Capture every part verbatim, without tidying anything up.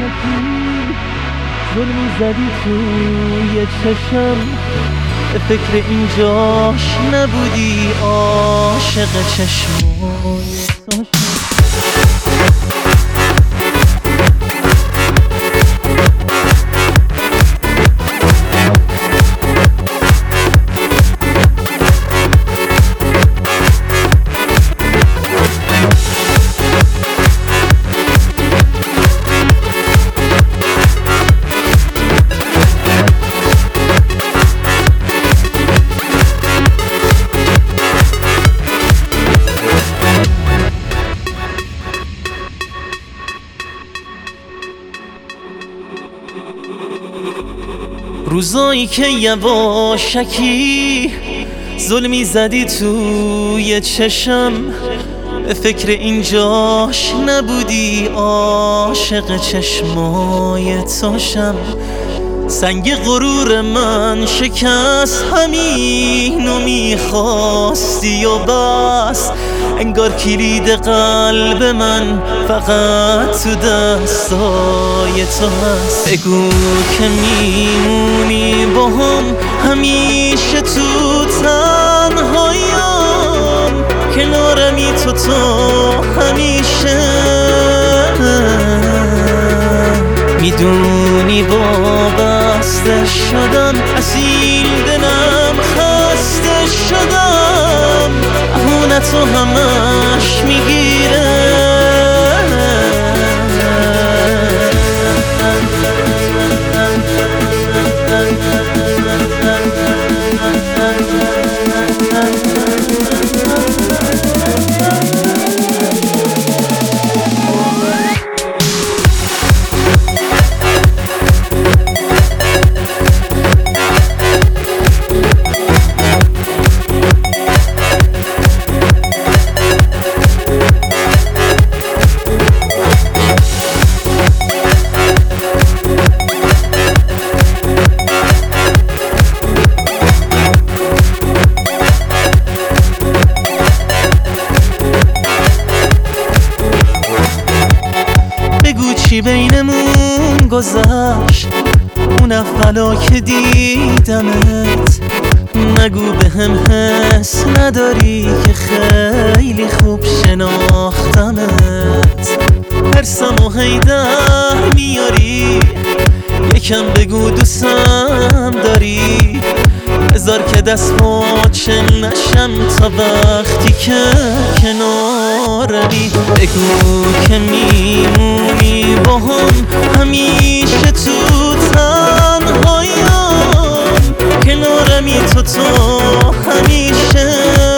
یواشکی ظلمی زدی توی چشم، به فکر اینجاش نبودی عاشق چشمای تو روزایی که یواشکی ظلمی زدی توی چشم، به فکر اینجاش نبودی عاشق چشمای توشم. سنگ غرور من شکست، همینو میخواستی و بس، انگار کلید قلب من فقط تو دستای تو هست. بگو که میمونی با هم همیشه تو تنهاییم، کنارمی تو تو همیشه. میدونی وابسته شدم، اصیل دلم خسته شدم، اهونتو همش میگیره. چی بینمون گذشت اون اولا که دیدمت؟ نگو به هم حس نداری که خیلی خوب شناختمت. هرسم و هیدر میاری، یکم بگو دوستم داری، بذار که دست پاچه نشم تا وقتی که کنارمی. بگو که میمونی با هم همیشه تو تنهاییم، کنارمی تو تو همیشه.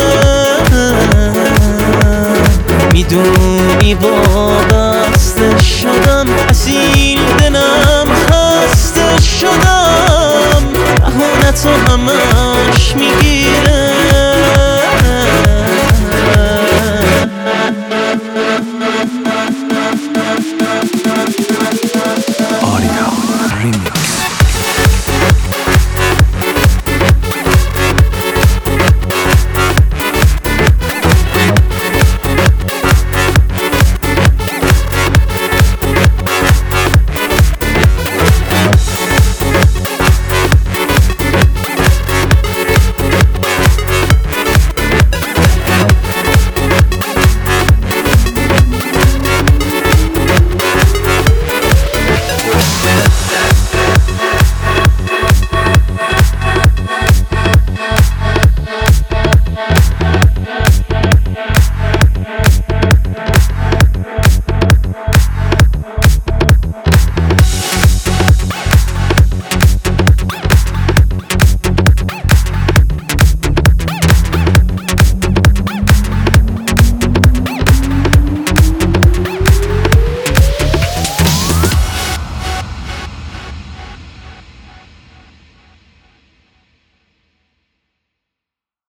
میدونی وابسته شدم، اصیل دلم خسته شدم، اهونتو همش میگیره.